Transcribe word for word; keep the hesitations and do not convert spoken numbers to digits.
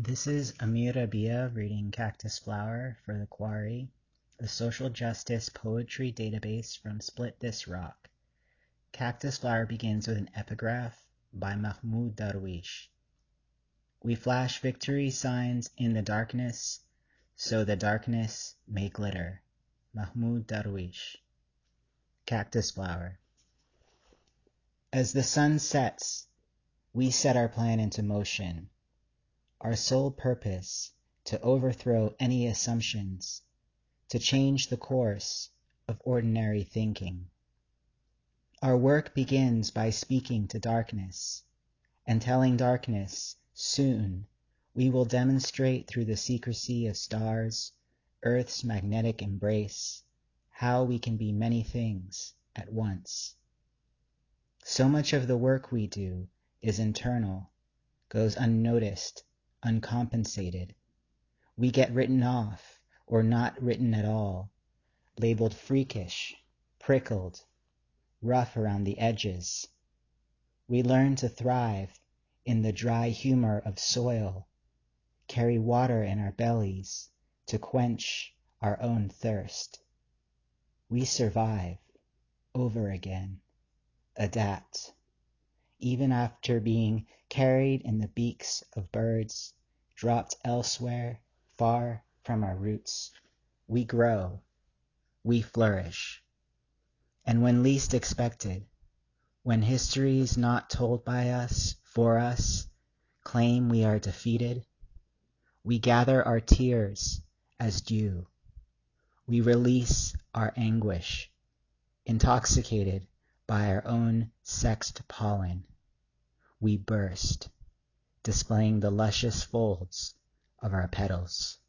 This is Amir Rabia reading Cactus Flower for The Quarry, a social justice poetry database from Split This Rock. Cactus Flower begins with an epigraph by Mahmoud Darwish. We flash victory signs in the darkness, so the darkness may glitter. Mahmoud Darwish. Cactus Flower. As the sun sets, we set our plan into motion. Our sole purpose, to overthrow any assumptions, to change the course of ordinary thinking. Our work begins by speaking to darkness, and telling darkness, soon, we will demonstrate through the secrecy of stars, Earth's magnetic embrace, how we can be many things at once. So much of the work we do is internal, goes unnoticed, uncompensated. We get written off, or not written at all, labeled freakish, prickled, rough around the edges. We learn to thrive in the dry humor of soil, carry water in our bellies to quench our own thirst. We survive, over again, adapt, even after being carried in the beaks of birds, dropped elsewhere, far from our roots. We grow, we flourish. And when least expected, when histories not told by us, for us, claim we are defeated, we gather our tears as dew. We release our anguish, intoxicated by our own sexed pollen. We burst, displaying the luscious folds of our petals.